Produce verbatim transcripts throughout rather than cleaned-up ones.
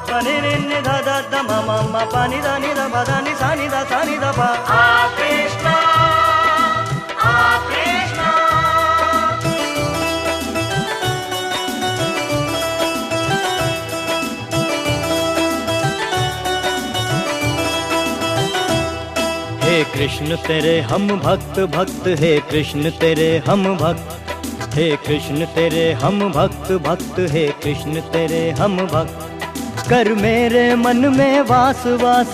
पनि रे नि ध ध ध म म म पा नि ध नि ध प ध नि सा नि ध सा नि ध प। आ कृष्ण आ कृष्ण। हे कृष्ण तेरे हम भक्त भक्त, हे कृष्ण तेरे हम भक्त, हे कृष्ण तेरे हम भक्त भक्त, हे कृष्ण तेरे हम भक्त। कर मेरे मन में वास वास,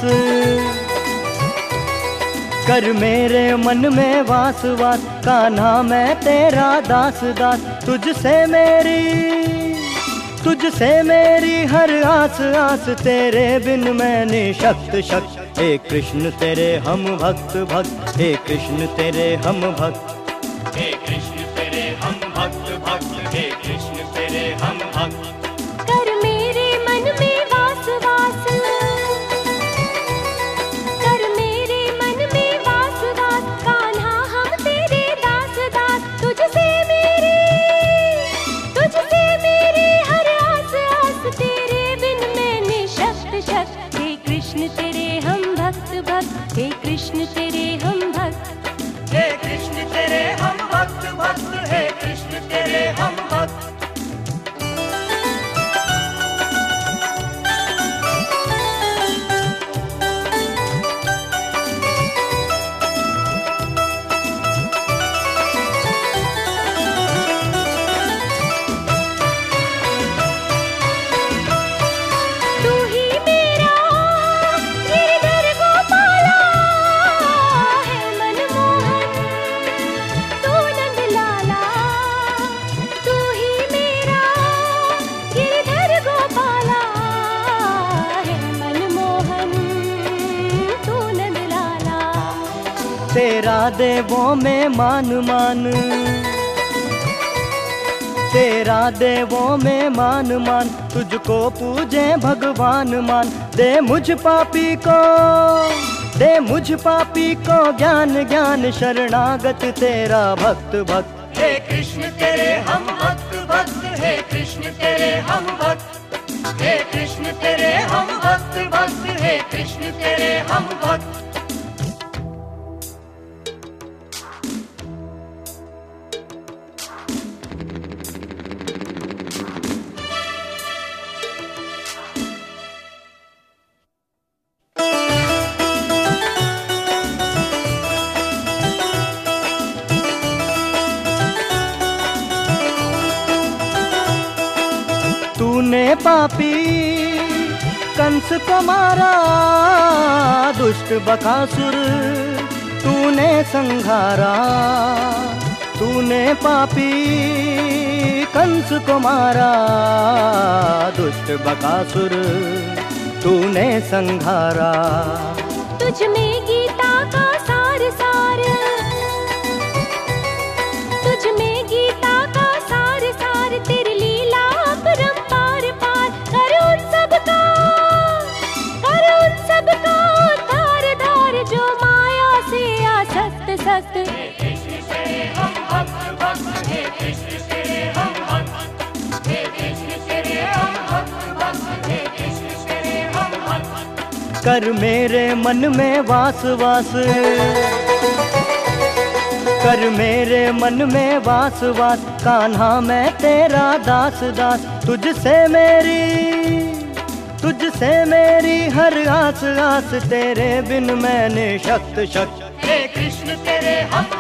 कर मेरे मन में वास वास, कान्हा मैं तेरा दास दास। तुझसे मेरी तुझसे मेरी हर आस आस, तेरे बिन मैं निशक्त शक्त। हे कृष्ण तेरे हम भक्त भक्त, हे कृष्ण तेरे हम भक्त, हे कृष्ण तेरे हम भक्त भक्त, हे कृष्ण तेरे हम भक्त। कर मेरे मन में वास वास, कर मेरे मन में वास वास, कान्हा हम तेरे दास दास। तुझसे मेरी तुझसे मेरी हर आस आस, तेरे बिन मैं निशक्त शक्त। हे कृष्ण तेरे हम भक्त भक्त, हे कृष्ण तेरे हम भक्त, हे कृष्ण तेरे हम भक्त भक्त, हे कृष्ण तेरे हम भक्त। तेरा देवों में मान मान, तेरा देवों में मान मान, तुझको पूजे भगवान मान। दे मुझ पापी को दे मुझ पापी को ज्ञान ज्ञान, शरणागत तेरा भक्त भक्त। हे कृष्ण तेरे हम भक्त भक्त, हे कृष्ण तेरे हम भक्त, हे कृष्ण तेरे हम भक्त भक्त, हे कृष्ण तेरे हम भक्त। तूने पापी कंस को मारा, दुष्ट बकासुर तूने संघारा। तूने पापी कंस को मारा, दुष्ट बकासुर तूने संघारा। तुझ में गीता का सार सार, तुझ में गीता का सार सार, तेरी लीला अपरंपार पार। कर उन सबका कर उन सबका धार धार, जो माया से आसक्त सक्त। हे कृष्ण तेरे हम भक्त भक्त, हे कृष्ण तेरे हम भक्त, हे कृष्ण तेरे हम भक्त भक्त, हे कृष्ण तेरे हम भक्त। कर मेरे मन में वास वास, कर मेरे मन में वास वास, कान्हा मैं तेरा दास दास। तुझसे मेरी तुझसे मेरी हर आस आस, तेरे बिन मैं निशक्त शक्त। हे कृष्ण तेरे हम